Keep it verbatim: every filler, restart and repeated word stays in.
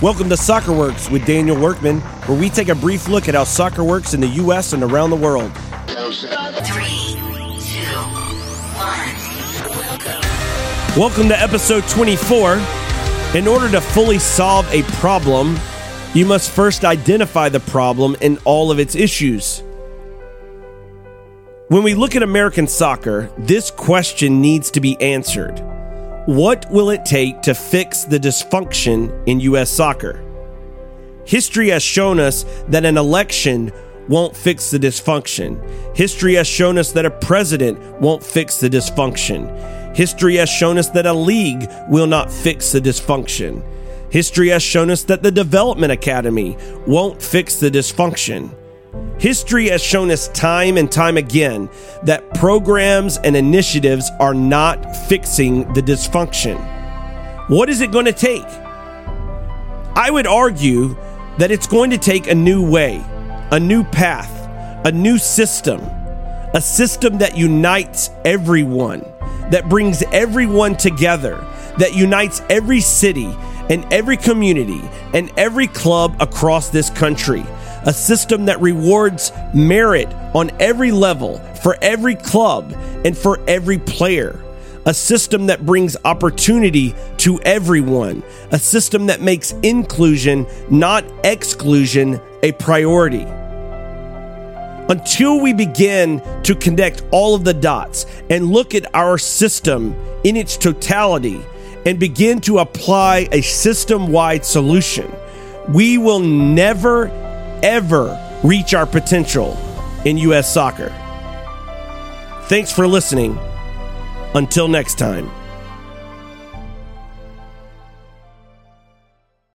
Welcome to Soccer Works with Daniel Workman, where we take a brief look at how soccer works in the U S and around the world. Three, two, one. Welcome. Welcome to episode twenty-four. In order to fully solve a problem, you must first identify the problem and all of its issues. When we look at American soccer, this question needs to be answered. What will it take to fix the dysfunction in U S soccer? History has shown us that an election won't fix the dysfunction. History has shown us that a president won't fix the dysfunction. History has shown us that a league will not fix the dysfunction. History has shown us that the Development Academy won't fix the dysfunction. History has shown us time and time again that programs and initiatives are not fixing the dysfunction. What is it going to take? I would argue that it's going to take a new way, a new path, a new system, a system that unites everyone, that brings everyone together, that unites every city and every community and every club across this country. A system that rewards merit on every level for every club and for every player. A system that brings opportunity to everyone. A system that makes inclusion, not exclusion, a priority. Until we begin to connect all of the dots and look at our system in its totality and begin to apply a system-wide solution, we will never ever reach our potential in U S soccer. Thanks for listening. Until next time.